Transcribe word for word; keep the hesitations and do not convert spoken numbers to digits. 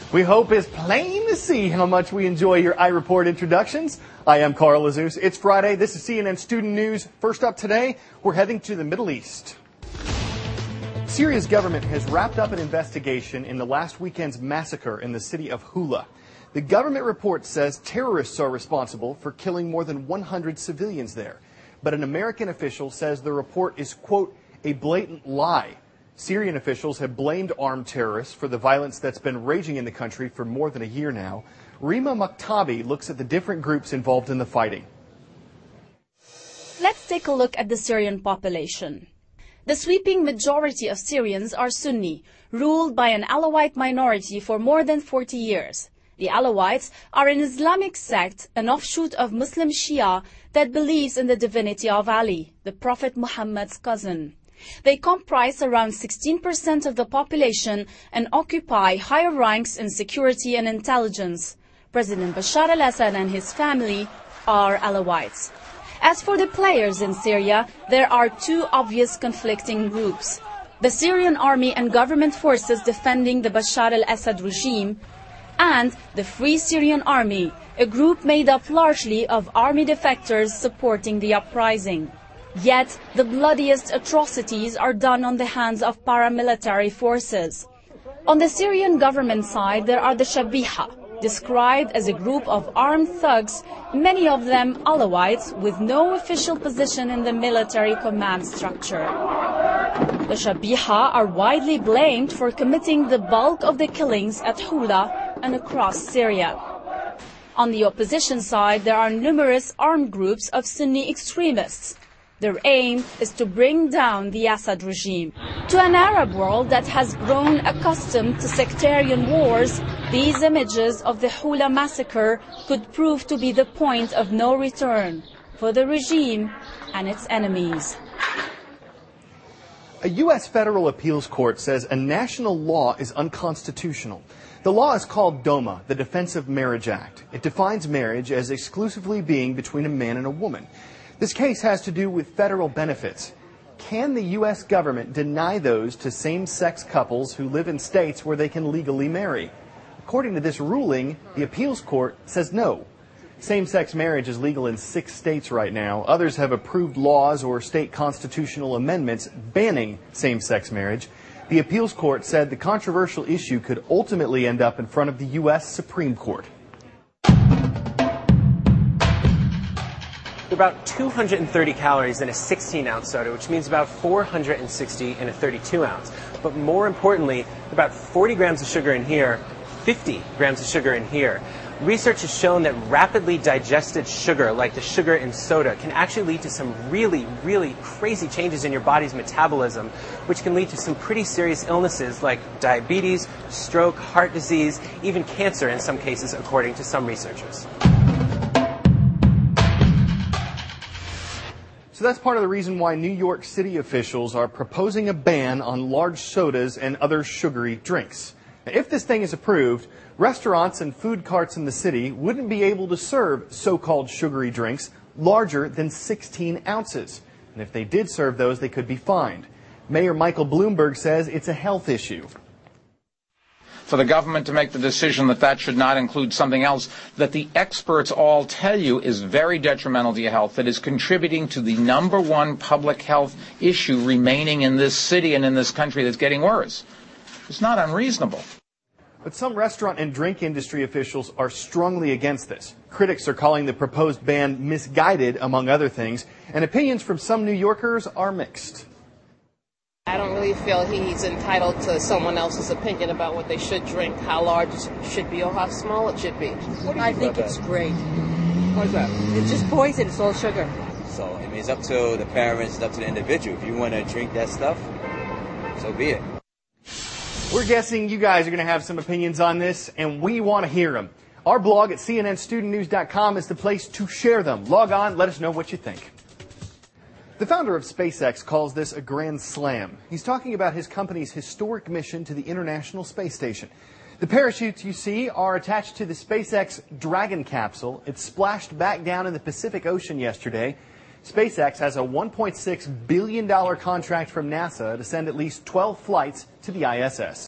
We hope it's plain to see how much we enjoy your iReport introductions. I am Carl Azus. It's Friday. This is C N N Student News. First up today, we're heading to the Middle East. Syria's government has wrapped up an investigation in the last weekend's massacre in the city of Hula. The government report says terrorists are responsible for killing more than one hundred civilians there. But an American official says the report is, quote, a blatant lie. Syrian officials have blamed armed terrorists for the violence that's been raging in the country for more than a year now. Rima Maktabi looks at the different groups involved in the fighting. Let's take a look at the Syrian population. The sweeping majority of Syrians are Sunni, ruled by an Alawite minority for more than forty years. The Alawites are an Islamic sect, an offshoot of Muslim Shia that believes in the divinity of Ali, the Prophet Muhammad's cousin. They comprise around sixteen percent of the population and occupy higher ranks in security and intelligence. President Bashar al-Assad and his family are Alawites. As for the players in Syria, there are two obvious conflicting groups. The Syrian army and government forces defending the Bashar al-Assad regime, and the Free Syrian Army, a group made up largely of army defectors supporting the uprising. Yet, the bloodiest atrocities are done on the hands of paramilitary forces. On the Syrian government side, there are the Shabiha, described as a group of armed thugs, many of them Alawites, with no official position in the military command structure. The Shabiha are widely blamed for committing the bulk of the killings at Hula and across Syria. On the opposition side, there are numerous armed groups of Sunni extremists. Their aim is to bring down the Assad regime. To an Arab world that has grown accustomed to sectarian wars, these images of the Hula massacre could prove to be the point of no return for the regime and its enemies. A U S federal appeals court says a national law is unconstitutional. The law is called DOMA, the Defense of Marriage Act. It defines marriage as exclusively being between a man and a woman. This case has to do with federal benefits. Can the U S government deny those to same-sex couples who live in states where they can legally marry? According to this ruling, the appeals court says no. Same-sex marriage is legal in six states right now. Others have approved laws or state constitutional amendments banning same-sex marriage. The appeals court said the controversial issue could ultimately end up in front of the U S Supreme Court. About two hundred thirty calories in a sixteen ounce soda, which means about four hundred sixty in a thirty-two ounce. But more importantly, about forty grams of sugar in here, fifty grams of sugar in here. Research has shown that rapidly digested sugar, like the sugar in soda, can actually lead to some really, really crazy changes in your body's metabolism, which can lead to some pretty serious illnesses like diabetes, stroke, heart disease, even cancer in some cases, according to some researchers. So that's part of the reason why New York City officials are proposing a ban on large sodas and other sugary drinks. Now, if this thing is approved, restaurants and food carts in the city wouldn't be able to serve so-called sugary drinks larger than sixteen ounces. And if they did serve those, they could be fined. Mayor Michael Bloomberg says it's a health issue. For the government to make the decision that that should not include something else that the experts all tell you is very detrimental to your health, that is contributing to the number one public health issue remaining in this city and in this country that's getting worse. It's not unreasonable. But some restaurant and drink industry officials are strongly against this. Critics are calling the proposed ban misguided, among other things, and opinions from some New Yorkers are mixed. I don't really feel he's entitled to someone else's opinion about what they should drink, how large it should be or how small it should be. I think it's great. Why is that? It's just poison. It's all sugar. So, I mean, it's up to the parents, it's up to the individual. If you want to drink that stuff, so be it. We're guessing you guys are going to have some opinions on this, and we want to hear them. Our blog at C N N student news dot com is the place to share them. Log on, let us know what you think. The founder of SpaceX calls this a grand slam. He's talking about his company's historic mission to the International Space Station. The parachutes you see are attached to the SpaceX Dragon capsule. It splashed back down in the Pacific Ocean yesterday. SpaceX has a one point six billion dollars contract from NASA to send at least twelve flights to the I S S.